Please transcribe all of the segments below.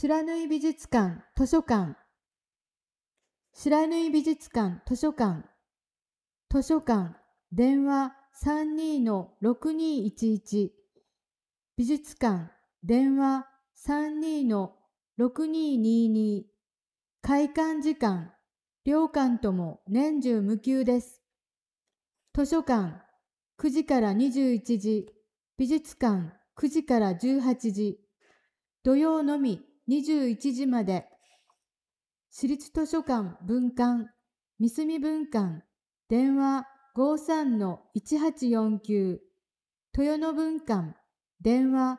白縫美術館図書館、白縫美術館図書館、図書館、電話32-6211、美術館、電話32-6222、開館時間、両館とも年中無休です。図書館、9時から21時、美術館、9時から18時、土曜のみ21時まで。私立図書館分館、三隅分館、電話53-1849、豊野分館、電話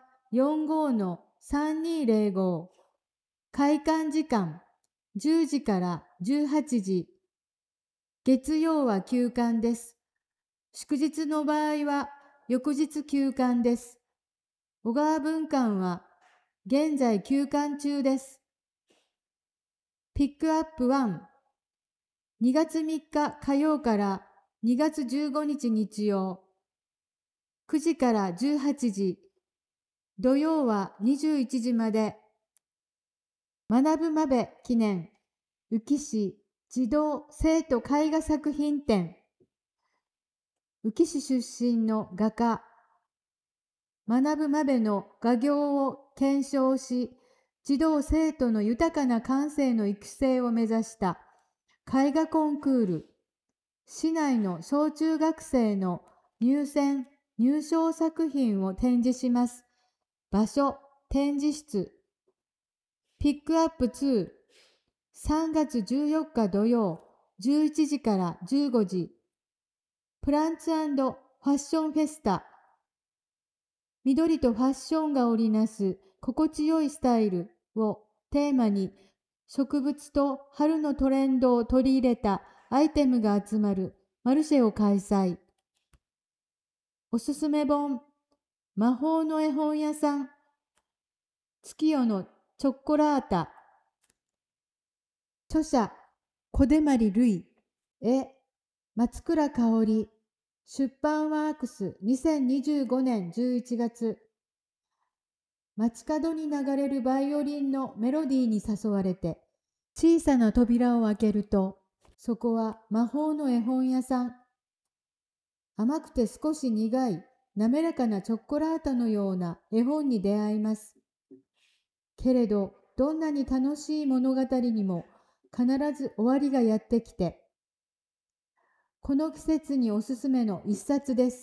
45-3205、開館時間10時から18時、月曜は休館です。祝日の場合は翌日休館です。小川分館は現在休館中です。ピックアップ1、2月3日火曜から2月15日日曜、9時から18時、土曜は21時まで。学ぶまべ記念、宇城市児童生徒絵画作品展。宇城市出身の画家、学ぶまべの画業を検証し、児童生徒の豊かな感性の育成を目指した絵画コンクール。市内の小中学生の入選・入賞作品を展示します。場所、展示室。ピックアップ2、3月14日土曜、11時から15時。プランツ&ファッションフェスタ。緑とファッションが織りなす心地よいスタイルをテーマに、植物と春のトレンドを取り入れたアイテムが集まるマルシェを開催。おすすめ本、魔法の絵本屋さん、月夜のチョコラータ。著者、小出まりるい。松倉香織。出版ワークス2025年11月。街角に流れるバイオリンのメロディーに誘われて、小さな扉を開けると、そこは魔法の絵本屋さん。甘くて少し苦い、滑らかなチョコラータのような絵本に出会います。けれど、どんなに楽しい物語にも必ず終わりがやってきて、この季節におすすめの一冊です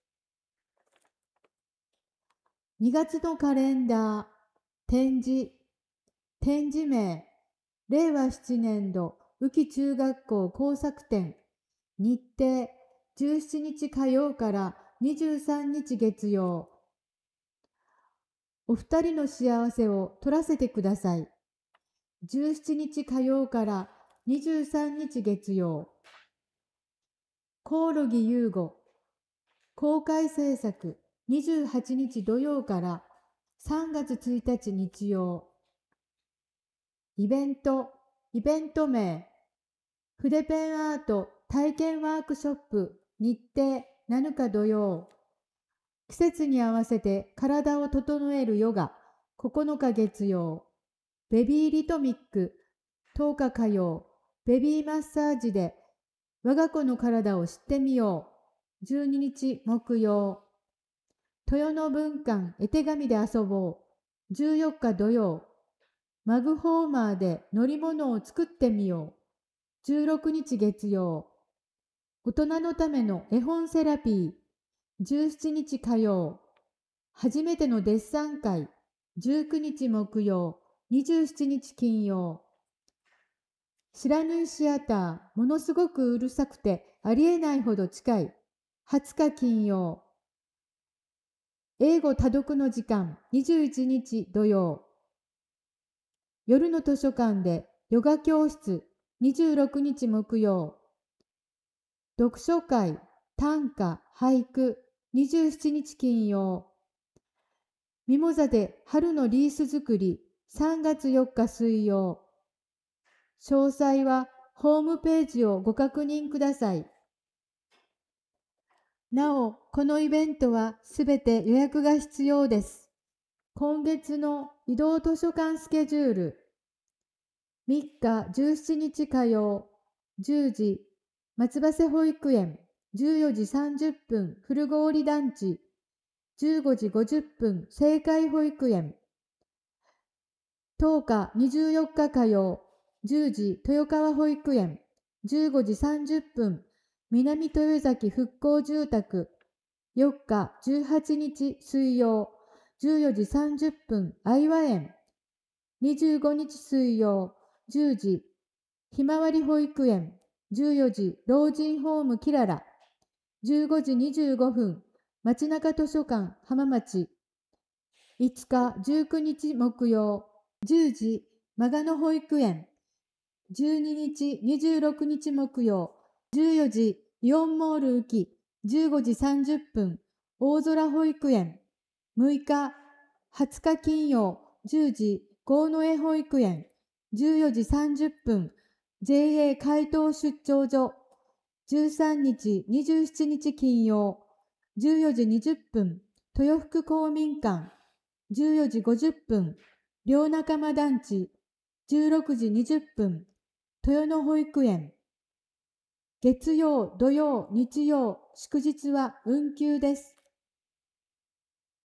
。2月のカレンダー、展示名、令和7年度宇城中学校工作展、日程17日火曜から23日月曜。お二人の幸せを取らせてください。17日火曜から23日月曜。コオロギ優吾、公開制作28日土曜から3月1日日曜。イベント名、筆ペンアート体験ワークショップ日程7日土曜。季節に合わせて体を整えるヨガ9日月曜。ベビーリトミック10日火曜。ベビーマッサージで我が子の体を知ってみよう12日木曜。豊野分館絵手紙で遊ぼう14日土曜。マグホーマーで乗り物を作ってみよう16日月曜。大人のための絵本セラピー17日火曜。初めてのデッサン会19日木曜。27日金曜。白縫いシアター、ものすごくうるさくてありえないほど近い20日金曜。英語多読の時間21日土曜。夜の図書館でヨガ教室26日木曜。読書会、短歌、俳句27日金曜。ミモザで春のリース作り3月4日水曜。詳細はホームページをご確認ください。なお、このイベントはすべて予約が必要です。今月の移動図書館スケジュール。3日17日火曜、10時、松葉瀬保育園、14時30分、古郡団地、15時50分、正解保育園。10日24日火曜、10時、豊川保育園、15時30分、南豊崎復興住宅。4日18日水曜、14時30分、愛和園。25日水曜、10時、ひまわり保育園。14時、老人ホームキララ。15時25分、街中図書館浜町。5日19日木曜、10時、曲野保育園。12日26日木曜、14時、イオンモール浮15時30分、大空保育園。6日、20日金曜、10時、河野保育園。14時30分、JA 海東出張所。13日27日金曜、14時20分、豊福公民館。14時50分、両仲間団地。16時20分、豊野保育園。月曜、土曜、日曜、祝日は運休です。